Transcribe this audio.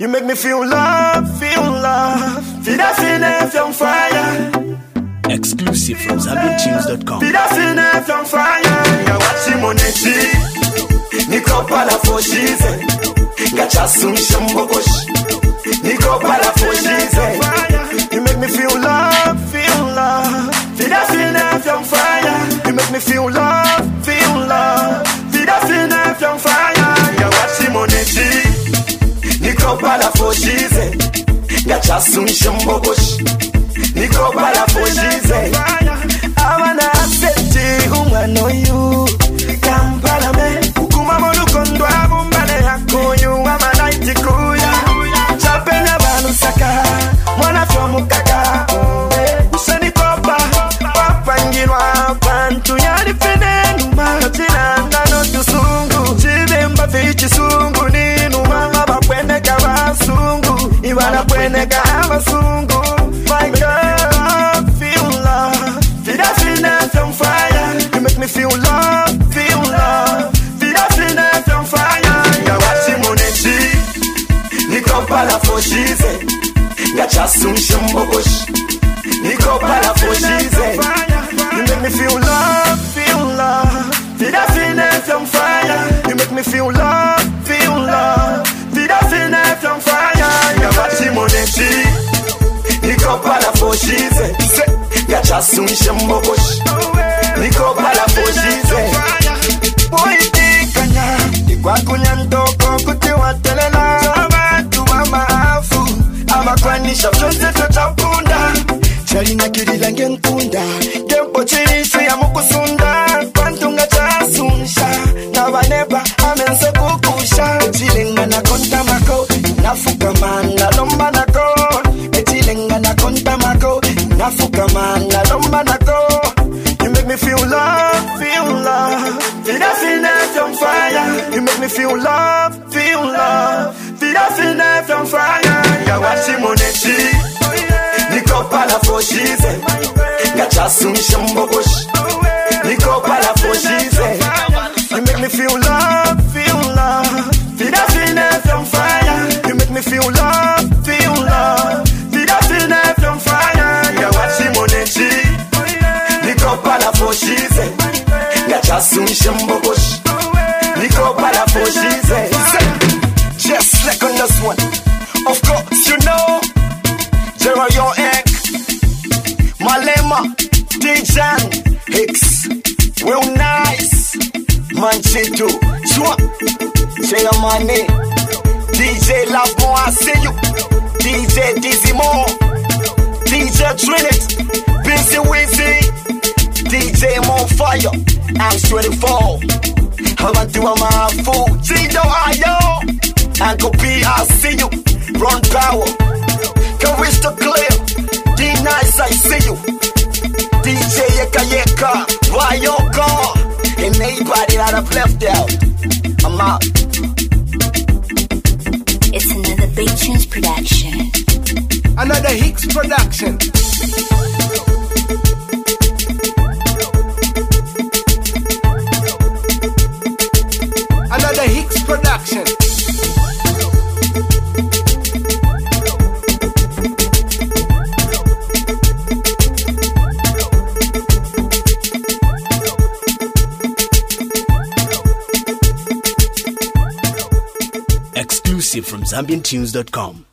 You make me feel love, feel love. Vida fine from fire. Exclusive from ZambianTunes.com. Vida fine from fire. Ya wachi monechi. Niko pala foshize. Gacha sun shambokosh. Niko pala foshize. You make me feel love, feel love. Vida fine from fire. You make me feel love, feel love. Vida fine from fire. Ya wachi monechi. Niko pala foshize. Gacha sun shambokosh. Niko pala foshize. I wanna accept you, I know you. Kampala me. Ukuma monu kondo abumbane yako. You are my nighty kuya. Chapenya balusaka. Mwana from kaka. Usani kopa. Wapangirwa. Pantu yari fene numa. Tina ngano tusungu. Chibemba fichi sungu. Ninuma haba kwene kawa sungu. Iwana kwene kawa sungu. My girl, feel love. Vida fine from fire. You make me feel love, feel love. Vida fine from fire. Ya wachi monechi. Niko pala foshize. Gacha sun shambokosh. Niko pala foshize. You make me feel love, feel love. Vida fine from fire. You make me feel love, feel love. Vida fine from fire. Ya wachi monechi. Niko pala foshize. Gacha sun shambokosh. Niko pala foshize. Boy tikanya. Ikwa kunya ntoko kuti watelela. Sabatu wa maafu. Ama kwanisha fyonze tutapunda. Chali na kirila ngentunda. Gempo chirishu ya mukusunda. Kwantunga chasunsha. Na waneba amense kukusha. Chilinga na konta mako. Nafuka manda lomba nako. Nafuka man, la lomba nako. You make me feel love, feel love. Vida fine from fire. You make me feel love, feel love. Vida fine from fire. Ya wachi monechi. Niko pala foshize. Gacha sun shambokosh. Niko pala foshize. You make me feel love, feel love. Vida fine from fire. You make me feel love, feel love. Vida fine from fire. Niko pala foshize. Gacha sun shambokosh. Niko pala foshize. Just like on this one. Of course you know Jero Ek Malema Dijan Hicks Will Nice Manchito Chua Jayamane DJ Love Mo, I see you. DJ Dizzy Mo, DJ Trinity, Busy Wizzy, DJ Mo Fire, I'm 24. How about you, my fool? Tito Ayo, Uncle P, I see you. Ron Power, Carista Clear, D Nice, I see you. DJ Yeka Yeka, Vayoka, and anybody that I've left out, I'm out. It's another Big Tunes production. Another Hicks production. Another Hicks production. Exclusive from ZambianTunes.com.